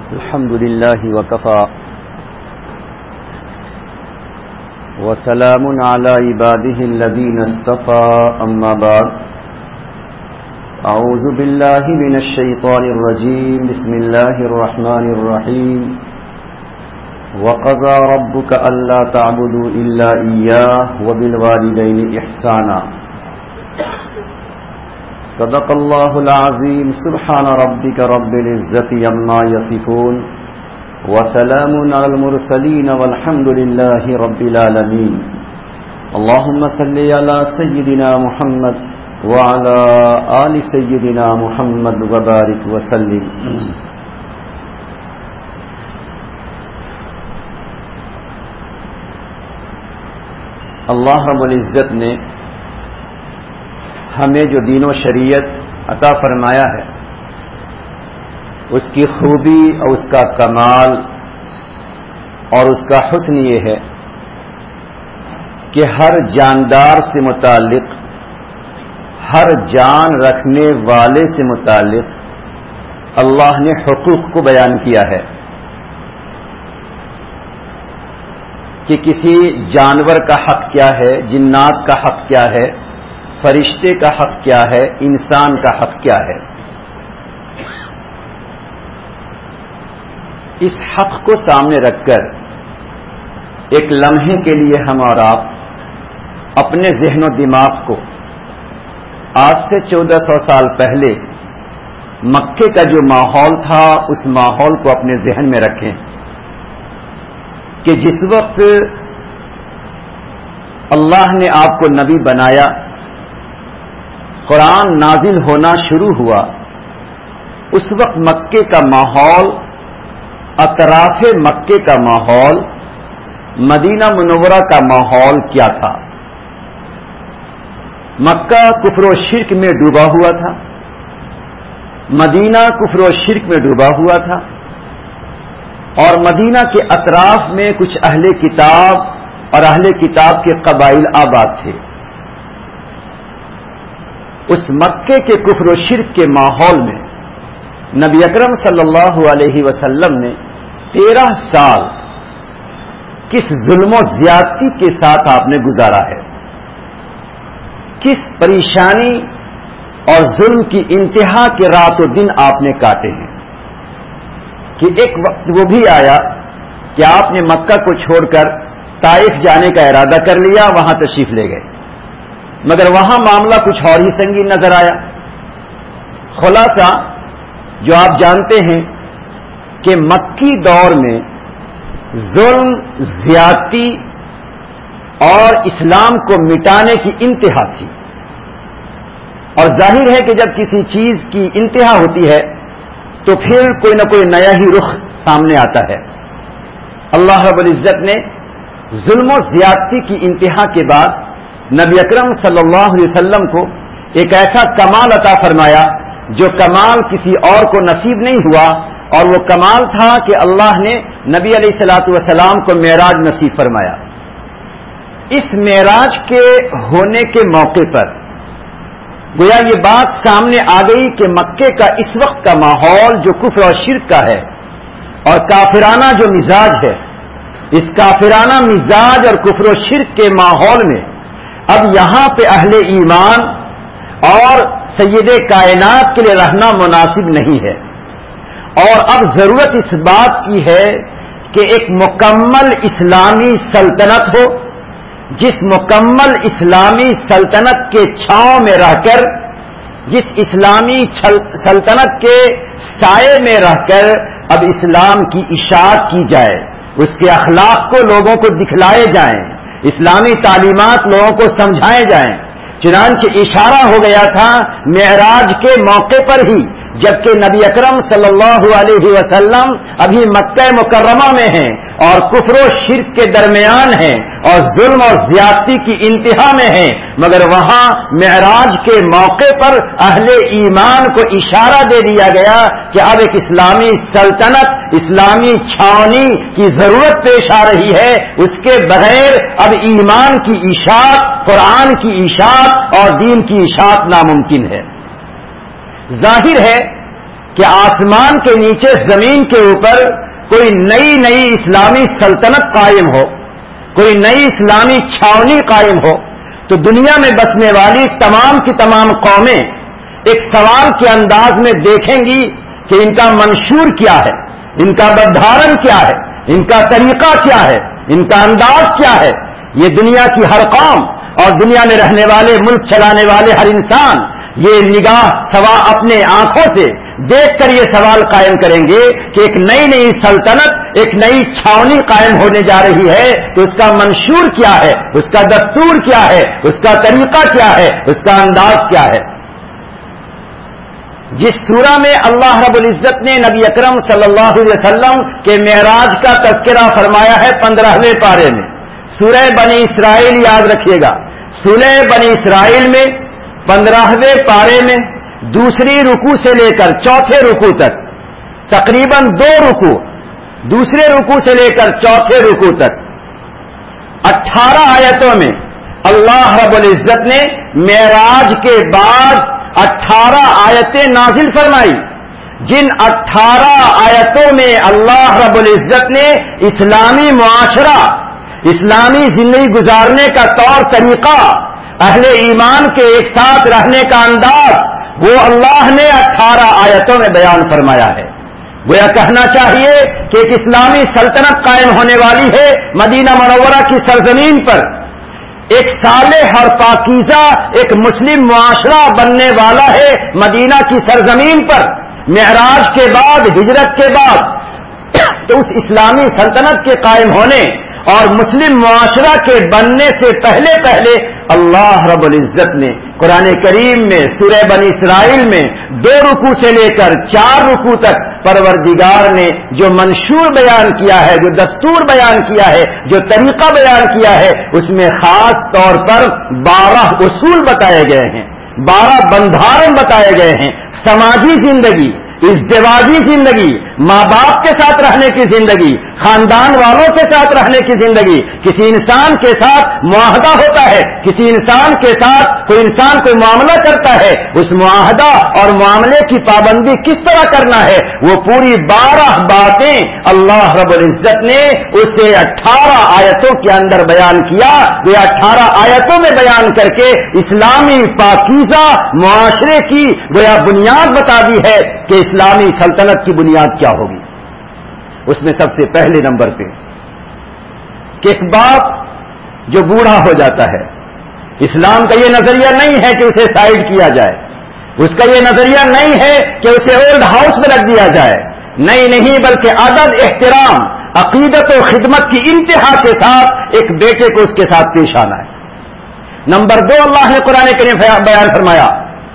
الحمد لله وكفى وسلام على عباده الذين اصطفى أما بعد أعوذ بالله من الشيطان الرجيم بسم الله الرحمن الرحيم وقضى ربك ألا تعبدوا إلا إياه وبالوالدين إحسانا صدق الله العظيم سبحان ربك رب العزة عما يصفون وسلام على المرسلين والحمد لله رب العالمين اللهم صل على سيدنا محمد وعلى آل سيدنا محمد وبارك وسلم. اللہ رب العزت نے ہمیں جو دین و شریعت عطا فرمایا ہے اس کی خوبی اور اس کا کمال اور اس کا حسن یہ ہے کہ ہر جاندار سے متعلق، ہر جان رکھنے والے سے متعلق اللہ نے حقوق کو بیان کیا ہے کہ کسی جانور کا حق کیا ہے، جنات کا حق کیا ہے، فرشتے کا حق کیا ہے، انسان کا حق کیا ہے. اس حق کو سامنے رکھ کر ایک لمحے کے لیے ہم اور آپ اپنے ذہن و دماغ کو آج سے 1400 سال پہلے مکے کا جو ماحول تھا اس ماحول کو اپنے ذہن میں رکھیں کہ جس وقت اللہ نے آپ کو نبی بنایا، قرآن نازل ہونا شروع ہوا، اس وقت مکے کا ماحول، اطراف مکے کا ماحول، مدینہ منورہ کا ماحول کیا تھا؟ مکہ کفر و شرک میں ڈوبا ہوا تھا، مدینہ کفر و شرک میں ڈوبا ہوا تھا، اور مدینہ کے اطراف میں کچھ اہل کتاب اور اہل کتاب کے قبائل آباد تھے. اس مکے کے کفر و شرک کے ماحول میں نبی اکرم صلی اللہ علیہ وسلم نے 13 سال کس ظلم و زیادتی کے ساتھ آپ نے گزارا ہے، کس پریشانی اور ظلم کی انتہا کے رات و دن آپ نے کاٹے ہیں کہ ایک وقت وہ بھی آیا کہ آپ نے مکہ کو چھوڑ کر طائف جانے کا ارادہ کر لیا، وہاں تشریف لے گئے، مگر وہاں معاملہ کچھ اور ہی سنگین نظر آیا. خلاصہ جو آپ جانتے ہیں کہ مکی دور میں ظلم، زیادتی اور اسلام کو مٹانے کی انتہا تھی، اور ظاہر ہے کہ جب کسی چیز کی انتہا ہوتی ہے تو پھر کوئی نہ کوئی نیا ہی رخ سامنے آتا ہے. اللہ رب العزت نے ظلم و زیادتی کی انتہا کے بعد نبی اکرم صلی اللہ علیہ وسلم کو ایک ایسا کمال عطا فرمایا جو کمال کسی اور کو نصیب نہیں ہوا، اور وہ کمال تھا کہ اللہ نے نبی علیہ الصلوۃ والسلام کو معراج نصیب فرمایا. اس معراج کے ہونے کے موقع پر گویا یہ بات سامنے آ گئی کہ مکے کا اس وقت کا ماحول جو کفر اور شرک کا ہے اور کافرانہ جو مزاج ہے، اس کافرانہ مزاج اور کفر و شرک کے ماحول میں اب یہاں پہ اہل ایمان اور سید کائنات کے لیے رہنا مناسب نہیں ہے، اور اب ضرورت اس بات کی ہے کہ ایک مکمل اسلامی سلطنت ہو، جس مکمل اسلامی سلطنت کے چھاؤں میں رہ کر، جس اسلامی سلطنت کے سائے میں رہ کر اب اسلام کی اشاعت کی جائے، اس کے اخلاق کو لوگوں کو دکھلائے جائیں، اسلامی تعلیمات لوگوں کو سمجھائے جائیں. چنانچہ اشارہ ہو گیا تھا معراج کے موقع پر ہی، جبکہ نبی اکرم صلی اللہ علیہ وسلم ابھی مکہ مکرمہ میں ہیں اور کفر و شرک کے درمیان ہیں اور ظلم اور زیادتی کی انتہا میں ہیں، مگر وہاں معراج کے موقع پر اہل ایمان کو اشارہ دے دیا گیا کہ اب ایک اسلامی سلطنت، اسلامی چھاونی کی ضرورت پیش آ رہی ہے، اس کے بغیر اب ایمان کی اشاعت، قرآن کی اشاعت اور دین کی اشاعت ناممکن ہے. ظاہر ہے کہ آسمان کے نیچے زمین کے اوپر کوئی نئی اسلامی سلطنت قائم ہو، کوئی نئی اسلامی چھاونی قائم ہو، تو دنیا میں بسنے والی تمام کی تمام قومیں ایک سوال کے انداز میں دیکھیں گی کہ ان کا منشور کیا ہے، ان کا بدھارن کیا ہے، ان کا طریقہ کیا ہے، ان کا انداز کیا ہے. یہ دنیا کی ہر قوم اور دنیا میں رہنے والے، ملک چلانے والے ہر انسان یہ نگاہ سوا اپنے آنکھوں سے دیکھ کر یہ سوال قائم کریں گے کہ ایک نئی سلطنت، ایک نئی چھاونی قائم ہونے جا رہی ہے، تو اس کا منشور کیا ہے، اس کا دستور کیا ہے، اس کا طریقہ کیا ہے، اس کا انداز کیا ہے. جس سورہ میں اللہ رب العزت نے نبی اکرم صلی اللہ علیہ وسلم کے معراج کا تذکرہ فرمایا ہے 15ویں پارے میں، سورہ بنی اسرائیل، یاد رکھیے گا، سورہ بنی اسرائیل میں 15ویں پارے میں دوسری رکوع سے لے کر چوتھے رکوع تک، تقریباً 2 رکوع، دوسرے رکوع سے لے کر چوتھے رکوع تک 18 آیتوں میں اللہ رب العزت نے معراج کے بعد 18 آیتیں نازل فرمائی، جن 18 آیتوں میں اللہ رب العزت نے اسلامی معاشرہ، اسلامی زندگی گزارنے کا طور طریقہ، اہل ایمان کے ایک ساتھ رہنے کا انداز، وہ اللہ نے 18 آیتوں میں بیان فرمایا ہے. گویا کہنا چاہیے کہ ایک اسلامی سلطنت قائم ہونے والی ہے مدینہ منورہ کی سرزمین پر، ایک صالح اور پاکیزہ ایک مسلم معاشرہ بننے والا ہے مدینہ کی سرزمین پر معراج کے بعد، ہجرت کے بعد. تو اس اسلامی سلطنت کے قائم ہونے اور مسلم معاشرہ کے بننے سے پہلے اللہ رب العزت نے قرآن کریم میں سورہ بنی اسرائیل میں 2 رکوع سے لے کر 4 رکوع تک پروردگار نے جو منشور بیان کیا ہے، جو دستور بیان کیا ہے، جو طریقہ بیان کیا ہے، اس میں خاص طور پر 12 اصول بتائے گئے ہیں، 12 بندھارن بتائے گئے ہیں. سماجی زندگی، ازدواجی زندگی، ماں باپ کے ساتھ رہنے کی زندگی، خاندان والوں کے ساتھ رہنے کی زندگی، کسی انسان کے ساتھ معاہدہ ہوتا ہے، کسی انسان کے ساتھ کوئی انسان کوئی معاملہ کرتا ہے، اس معاہدہ اور معاملے کی پابندی کس طرح کرنا ہے، وہ پوری 12 باتیں اللہ رب العزت نے اسے 18 آیتوں کے اندر بیان کیا. یہ 18 آیتوں میں بیان کر کے اسلامی پاکیزہ معاشرے کی گویا بنیاد بتا دی ہے کہ اسلامی سلطنت کی بنیاد کیا ہوگی. اس میں سب سے پہلے نمبر پہ کہ ایک باپ جو بوڑھا ہو جاتا ہے، اسلام کا یہ نظریہ نہیں ہے کہ اسے سائیڈ کیا جائے، اس کا یہ نظریہ نہیں ہے کہ اسے اولڈ ہاؤس میں رکھ دیا جائے، نہیں، بلکہ ادب، احترام، عقیدت و خدمت کی انتہا کے ساتھ ایک بیٹے کو اس کے ساتھ پیش آنا ہے. نمبر 2 اللہ نے قرآن کریم بیان فرمایا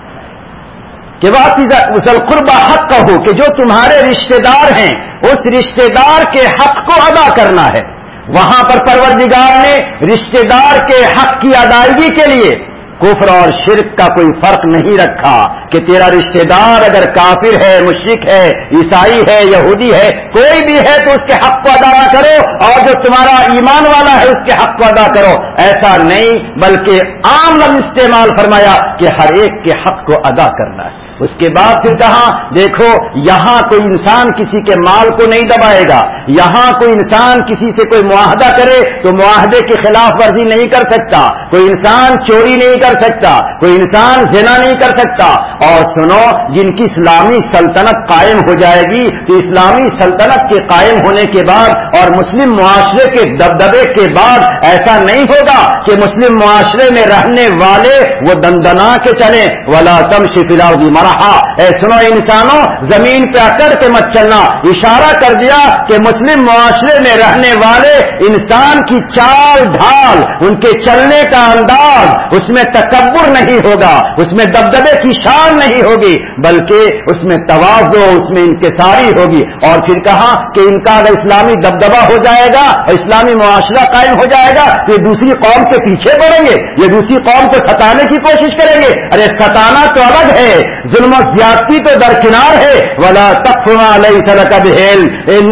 کہ ذل قربى حقہ، کہ جو تمہارے رشتہ دار ہیں اس رشتہ دار کے حق کو ادا کرنا ہے. وہاں پر پروردگار نے رشتہ دار کے حق کی ادائیگی کے لیے کفر اور شرک کا کوئی فرق نہیں رکھا کہ تیرا رشتہ دار اگر کافر ہے، مشرک ہے، عیسائی ہے، یہودی ہے، کوئی بھی ہے تو اس کے حق کو ادا نہ کرو، اور جو تمہارا ایمان والا ہے اس کے حق کو ادا کرو. ایسا نہیں، بلکہ عام لفظ استعمال فرمایا کہ ہر ایک کے حق کو ادا کرنا ہے. اس کے بعد پھر کہا دیکھو یہاں کوئی انسان کسی کے مال کو نہیں دبائے گا، یہاں کوئی انسان کسی سے کوئی معاہدہ کرے تو معاہدے کی خلاف ورزی نہیں کر سکتا، کوئی انسان چوری نہیں کر سکتا، کوئی انسان زنا نہیں کر سکتا. اور سنو، جن کی اسلامی سلطنت قائم ہو جائے گی تو اسلامی سلطنت کے قائم ہونے کے بعد اور مسلم معاشرے کے دبدبے کے بعد ایسا نہیں ہوگا کہ مسلم معاشرے میں رہنے والے وہ دندنا کے چلیں. ولا تمشی فی الارض مرحا، اے سنو انسانوں، زمین پہ اکڑ کے مت چلنا. اشارہ کر دیا کہ مسلم معاشرے میں رہنے والے انسان کی چال ڈھال، ان کے چلنے کا انداز، اس میں تکبر نہیں ہوگا، اس میں دبدبے کی شان نہیں ہوگی، بلکہ اس میں تواضع، اس میں انکساری ہوگی. اور پھر کہا کہ ان کا اگر اسلامی دبدبا ہو جائے گا اور اسلامی معاشرہ قائم ہو جائے گا تو یہ دوسری قوم کے پیچھے پڑیں گے، یہ دوسری قوم کو ستانے کی کوشش کریں گے. ارے ستانا تو الگ ہے، ظلم و زیادتی تو درکنار ہے. ولا تقف ما ليس لك به علم ان السمع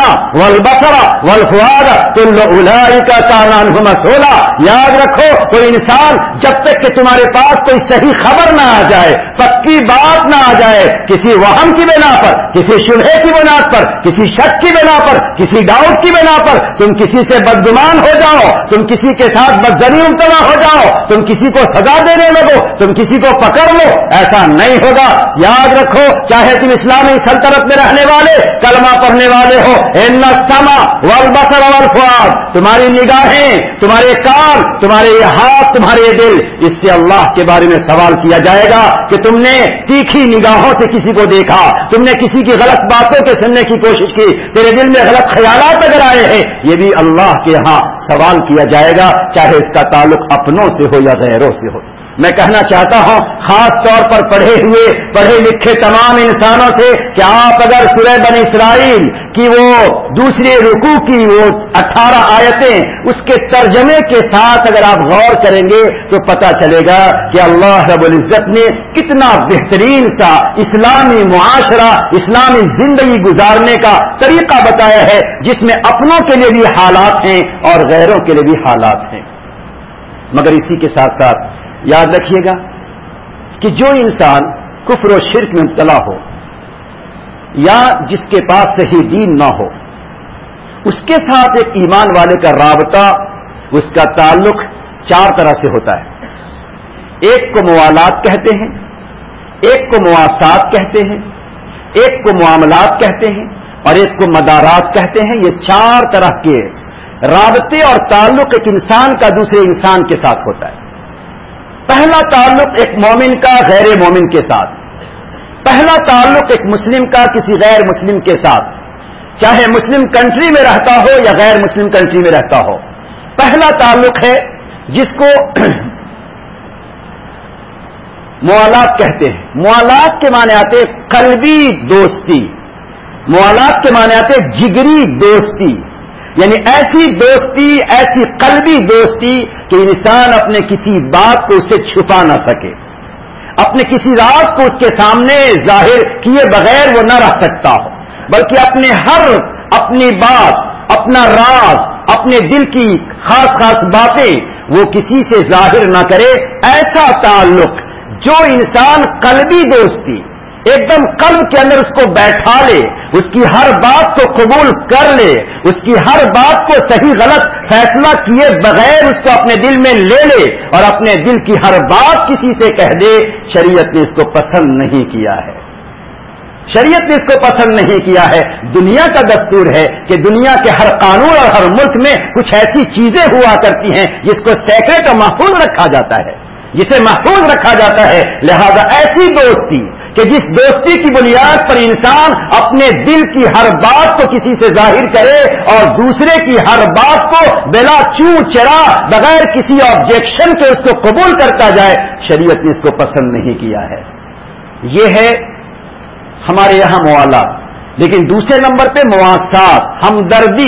السمع والبصر والفؤاد كل اولئک کان عنہ مسئولا. یاد رکھو کوئی انسان جب تک کہ تمہارے پاس کوئی صحیح خبر نہ آ جائے, پکی بات نہ آ جائے, کسی وہم کی بنا پر, کسی شبہے کی بنا پر, کسی شک کی بنا پر, کسی ڈاؤٹ کی بنا پر تم کسی سے بدگمان ہو جاؤ, تم کسی کے ساتھ بدظنی مبتلا ہو جاؤ, تم کسی کو سزا دینے لگو, تم کسی کو پکڑ لو, ایسا نہیں ہوگا. یاد رکھو چاہے تم اسلامی سلطنت میں رہنے والے کلمہ پڑھنے والے ہو, ان السمع والبصر والفؤاد, تمہاری نگاہیں, تمہارے کان, تمہارے یہ ہاتھ, تمہارے یہ دل, اس سے اللہ کے بارے میں سوال کیا جائے گا کہ تم نے تیکھی نگاہوں سے کسی کو دیکھا, تم نے کسی کی غلط باتوں کے سننے کی کوشش کی, تیرے دل میں غلط خیالات اگر آئے ہیں, یہ بھی اللہ کے ہاں سوال کیا جائے گا, چاہے اس کا تعلق اپنوں سے ہو یا غیروں سے ہو. میں کہنا چاہتا ہوں خاص طور پر پڑھے لکھے تمام انسانوں سے کہ آپ اگر سورہ بنی اسرائیل کی وہ دوسرے رکوع کی وہ 18 آیتیں اس کے ترجمے کے ساتھ اگر آپ غور کریں گے تو پتہ چلے گا کہ اللہ رب العزت نے کتنا بہترین سا اسلامی معاشرہ, اسلامی زندگی گزارنے کا طریقہ بتایا ہے, جس میں اپنوں کے لیے بھی حالات ہیں اور غیروں کے لیے بھی حالات ہیں. مگر اسی کے ساتھ ساتھ یاد رکھیے گا کہ جو انسان کفر و شرک میں مبتلا ہو یا جس کے پاس صحیح دین نہ ہو, اس کے ساتھ ایک ایمان والے کا رابطہ, اس کا تعلق 4 طرح سے ہوتا ہے. ایک کو موالات کہتے ہیں, ایک کو مواسات کہتے ہیں, ایک کو معاملات کہتے ہیں اور ایک کو مدارات کہتے ہیں. یہ 4 طرح کے رابطے اور تعلق ایک انسان کا دوسرے انسان کے ساتھ ہوتا ہے. پہلا تعلق ایک مومن کا غیر مومن کے ساتھ, پہلا تعلق ایک مسلم کا کسی غیر مسلم کے ساتھ, چاہے مسلم کنٹری میں رہتا ہو یا غیر مسلم کنٹری میں رہتا ہو. پہلا تعلق ہے جس کو موالات کہتے ہیں. موالات کے معنی آتے قلبی دوستی, موالات کے معنی آتے جگری دوستی, یعنی ایسی دوستی, ایسی قلبی دوستی کہ انسان اپنے کسی بات کو اسے چھپا نہ سکے, اپنے کسی راز کو اس کے سامنے ظاہر کیے بغیر وہ نہ رہ سکتا ہو, بلکہ اپنی بات, اپنا راز, اپنے دل کی خاص باتیں وہ کسی سے ظاہر نہ کرے. ایسا تعلق جو انسان قلبی دوستی ایک دم قلب کے اندر اس کو بیٹھا لے, اس کی ہر بات کو قبول کر لے, اس کی ہر بات کو صحیح غلط فیصلہ کیے بغیر اس کو اپنے دل میں لے لے اور اپنے دل کی ہر بات کسی سے کہہ دے, شریعت نے اس کو پسند نہیں کیا ہے. شریعت نے اس کو پسند نہیں کیا ہے. دنیا کا دستور ہے کہ دنیا کے ہر قانون اور ہر ملک میں کچھ ایسی چیزیں ہوا کرتی ہیں جس کو سیکرٹ اور محفوظ رکھا جاتا ہے, جسے محفوظ رکھا جاتا ہے. لہذا ایسی دوستی کہ جس دوستی کی بنیاد پر انسان اپنے دل کی ہر بات کو کسی سے ظاہر کرے اور دوسرے کی ہر بات کو بلا چوں چرا بغیر کسی آبجیکشن کے اس کو قبول کرتا جائے, شریعت نے اس کو پسند نہیں کیا ہے. یہ ہے ہمارے یہاں موالات. لیکن دوسرے نمبر پہ مواسات, ہمدردی,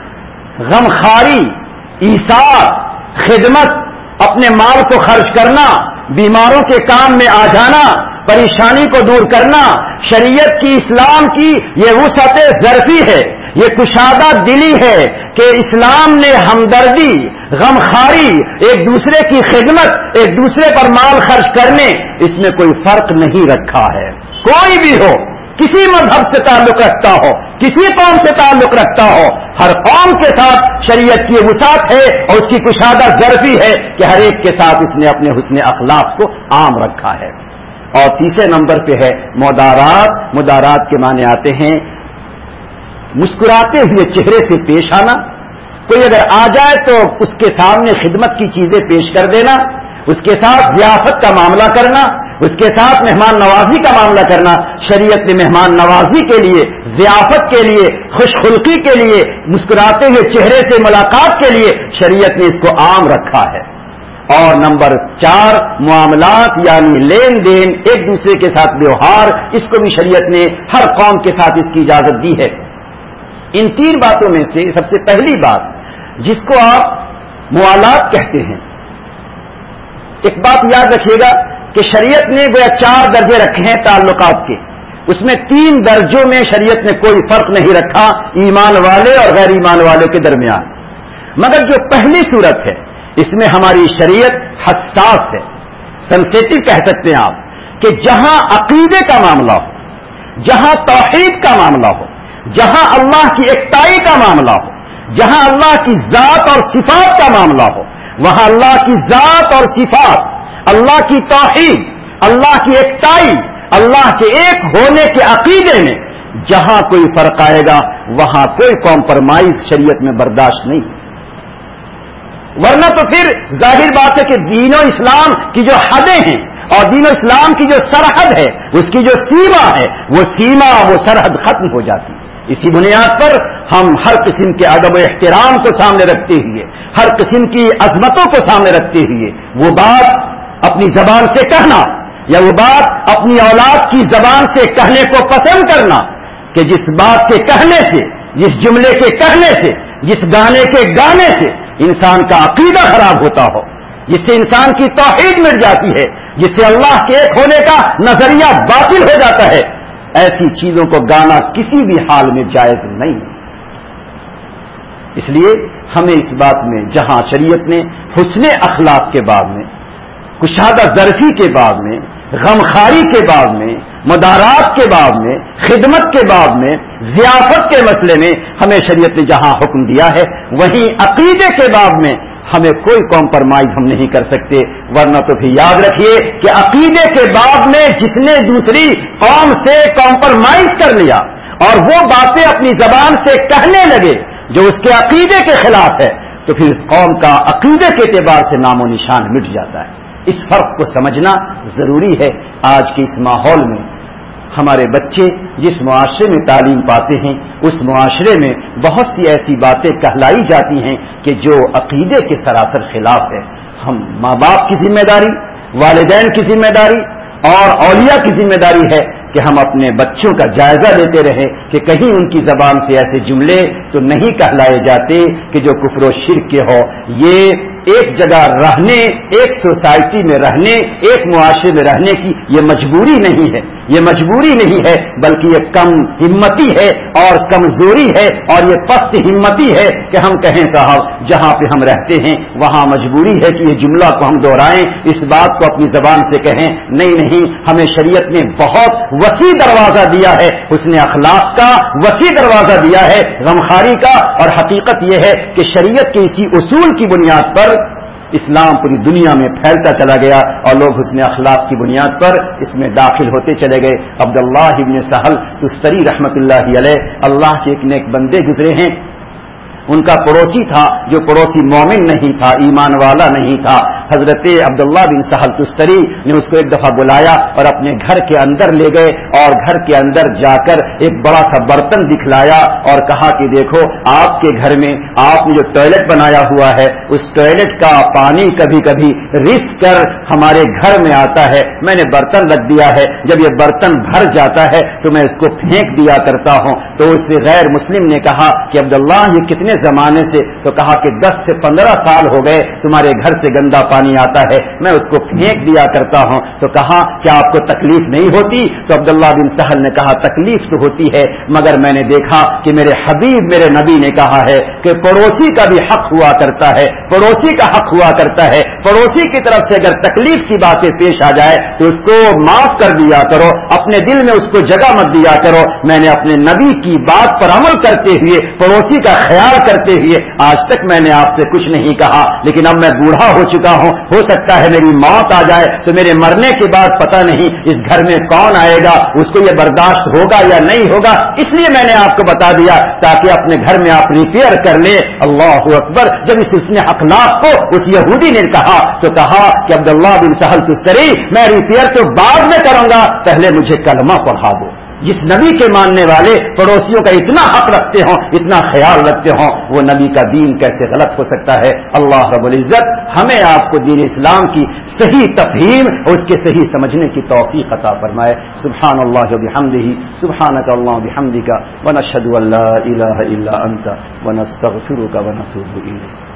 غمخواری, ایثار, خدمت, اپنے مال کو خرچ کرنا, بیماروں کے کام میں آ جانا, پریشانی کو دور کرنا. شریعت کی, اسلام کی یہ وسعت ظرفی ہے, یہ کشادہ دلی ہے کہ اسلام نے ہمدردی, غمخواری, ایک دوسرے کی خدمت, ایک دوسرے پر مال خرچ کرنے, اس میں کوئی فرق نہیں رکھا ہے. کوئی بھی ہو, کسی مذہب سے تعلق رکھتا ہو, کسی قوم سے تعلق رکھتا ہو, ہر قوم کے ساتھ شریعت کی وسعت ہے اور اس کی کشادہ ظرفی ہے کہ ہر ایک کے ساتھ اس نے اپنے حسن اخلاق کو عام رکھا ہے. اور تیسرے نمبر پہ ہے مدارات. مدارات کے معنی آتے ہیں مسکراتے ہوئے چہرے سے پیش آنا, کوئی اگر آ جائے تو اس کے سامنے خدمت کی چیزیں پیش کر دینا, اس کے ساتھ ضیافت کا معاملہ کرنا, اس کے ساتھ مہمان نوازی کا معاملہ کرنا. شریعت نے مہمان نوازی کے لیے, ضیافت کے لیے, خوش خلقی کے لیے, مسکراتے ہوئے چہرے سے ملاقات کے لیے شریعت نے اس کو عام رکھا ہے. اور نمبر 4 معاملات یعنی لین دین, ایک دوسرے کے ساتھ ویوہار, اس کو بھی شریعت نے ہر قوم کے ساتھ اس کی اجازت دی ہے. ان 3 باتوں میں سے سب سے پہلی بات جس کو آپ موالات کہتے ہیں, ایک بات یاد رکھیے گا کہ شریعت نے گویا 4 درجے رکھے ہیں تعلقات کے. اس میں 3 درجوں میں شریعت نے کوئی فرق نہیں رکھا ایمان والے اور غیر ایمان والے کے درمیان. مگر جو پہلی صورت ہے اس میں ہماری شریعت حساس ہے, سینسیٹیو کہہ سکتے ہیں آپ, کہ جہاں عقیدے کا معاملہ ہو, جہاں توحید کا معاملہ ہو, جہاں اللہ کی اکتائی کا معاملہ ہو, جہاں اللہ کی ذات اور صفات کا معاملہ ہو, وہاں اللہ کی ذات اور صفات, اللہ کی توحید, اللہ کی اکتائی, اللہ کے ایک ہونے کے عقیدے میں جہاں کوئی فرق آئے گا وہاں کوئی کمپرومائز شریعت میں برداشت نہیں. ورنہ تو پھر ظاہر بات ہے کہ دین و اسلام کی جو حدیں ہیں اور دین و اسلام کی جو سرحد ہے, اس کی جو سیما ہے, وہ سیما, وہ سرحد ختم ہو جاتی. اسی بنیاد پر ہم ہر قسم کے ادب و احترام کو سامنے رکھتے ہوئے, ہر قسم کی عظمتوں کو سامنے رکھتے ہوئے وہ بات اپنی زبان سے کہنا یا وہ بات اپنی اولاد کی زبان سے کہنے کو پسند کرنا کہ جس بات کے کہنے سے, جس جملے کے کہنے سے, جس گانے کے گانے سے انسان کا عقیدہ خراب ہوتا ہو, جس سے انسان کی توحید مٹ جاتی ہے, جس سے اللہ کے ایک ہونے کا نظریہ باطل ہو جاتا ہے, ایسی چیزوں کو گانا کسی بھی حال میں جائز نہیں. اس لیے ہمیں اس بات میں, جہاں شریعت نے حسن اخلاق کے باب میں, کشادہ ظرفی کے باب میں, غمخاری کے باب میں, مدارات کے باب میں, خدمت کے باب میں, ضیافت کے مسئلے میں ہمیں شریعت نے جہاں حکم دیا ہے, وہیں عقیدے کے باب میں ہمیں کوئی کمپرومائز ہم نہیں کر سکتے. ورنہ تو پھر یاد رکھیے کہ عقیدے کے باب میں جس نے دوسری قوم سے کمپرومائز کر لیا اور وہ باتیں اپنی زبان سے کہنے لگے جو اس کے عقیدے کے خلاف ہے, تو پھر اس قوم کا عقیدے کے اعتبار سے نام و نشان مٹ جاتا ہے. اس فرق کو سمجھنا ضروری ہے. آج کے اس ماحول میں ہمارے بچے جس معاشرے میں تعلیم پاتے ہیں اس معاشرے میں بہت سی ایسی باتیں کہلائی جاتی ہیں کہ جو عقیدے کے سراسر خلاف ہے. ہم ماں باپ کی ذمہ داری, والدین کی ذمہ داری اور اولیاء کی ذمہ داری ہے کہ ہم اپنے بچوں کا جائزہ لیتے رہیں کہ کہیں ان کی زبان سے ایسے جملے تو نہیں کہلائے جاتے کہ جو کفر و شرک کے ہو. یہ ایک جگہ رہنے, ایک سوسائٹی میں رہنے, ایک معاشرے میں رہنے کی یہ مجبوری نہیں ہے, یہ مجبوری نہیں ہے بلکہ یہ کم ہمتی ہے اور کمزوری ہے اور یہ پست ہمتی ہے کہ ہم کہیں صاحب جہاں پہ ہم رہتے ہیں وہاں مجبوری ہے کہ یہ جملہ کو ہم دہرائیں, اس بات کو اپنی زبان سے کہیں. نہیں, ہمیں شریعت نے بہت وسیع دروازہ دیا ہے, حسن اخلاق کا وسیع دروازہ دیا ہے, غمخاری کا. اور حقیقت یہ ہے کہ شریعت کے اسی اصول کی بنیاد پر اسلام پوری دنیا میں پھیلتا چلا گیا اور لوگ حسن اخلاق کی بنیاد پر اس میں داخل ہوتے چلے گئے. عبداللہ ابن سہل تستری رحمت اللہ علیہ اللہ کے ایک نیک بندے گزرے ہیں. ان کا پڑوسی تھا جو پڑوسی مومن نہیں تھا, ایمان والا نہیں تھا. حضرت عبداللہ بن سہل تستری نے اس کو ایک دفعہ بلایا اور اپنے گھر کے اندر لے گئے اور گھر کے اندر جا کر ایک بڑا سا برتن دکھلایا اور کہا کہ دیکھو آپ کے گھر میں آپ نے جو ٹوائلٹ بنایا ہوا ہے اس ٹوائلٹ کا پانی کبھی کبھی رس کر ہمارے گھر میں آتا ہے, میں نے برتن رکھ دیا ہے, جب یہ برتن بھر جاتا ہے تو میں اس کو پھینک دیا کرتا ہوں. تو اس سے غیر مسلم نے کہا کہ عبداللہ یہ کتنے زمانے سے؟ تو کہا کہ 10 سے 15 سال ہو گئے تمہارے گھر سے گندا پانی آتا ہے, میں اس کو پھینک دیا کرتا ہوں. تو کہا کیا آپ کو تکلیف نہیں ہوتی؟ تو عبداللہ بن سہل نے کہا تکلیف تو ہوتی ہے مگر میں نے دیکھا کہ میرے حبیب میرے نبی نے کہا ہے کہ پڑوسی کا بھی حق ہوا کرتا ہے, پڑوسی کا حق ہوا کرتا ہے. پڑوسی کی طرف سے اگر تکلیف کی باتیں پیش آ جائے تو اس کو معاف کر دیا کرو, اپنے دل میں اس کو جگہ مت دیا کرو. میں نے اپنے نبی کی بات پر عمل کرتے ہوئے, پڑوسی کا خیال کرتے ہوئے آج تک میں نے آپ سے کچھ نہیں کہا, لیکن اب میں بوڑھا ہو چکا ہوں, ہو سکتا ہے میری موت آ جائے تو میرے مرنے کے بعد پتہ نہیں اس گھر میں کون آئے گا, اس کو یہ برداشت ہوگا یا نہیں ہوگا, اس لیے میں نے آپ کو بتا دیا تاکہ اپنے گھر میں آپ ریپیئر کر لیں. اللہ اکبر. جب اس حسن اخلاق کو اس یہودی نے کہا تو کہا کہ عبداللہ بن سہل تستری میں ریپیئر تو بعد میں کروں گا, پہلے مجھے کلمہ پڑھا دو. جس نبی کے ماننے والے پڑوسیوں کا اتنا حق رکھتے ہوں, اتنا خیال رکھتے ہوں, وہ نبی کا دین کیسے غلط ہو سکتا ہے؟ اللہ رب العزت ہمیں آپ کو دین اسلام کی صحیح تفہیم اور اس کے صحیح سمجھنے کی توفیق عطا فرمائے. سبحان اللہ و بحمدہ, سبحانک اللہم بحمدک, ونشہد ان لا الہ الا انت, ونستغفرک ونتوب الیک.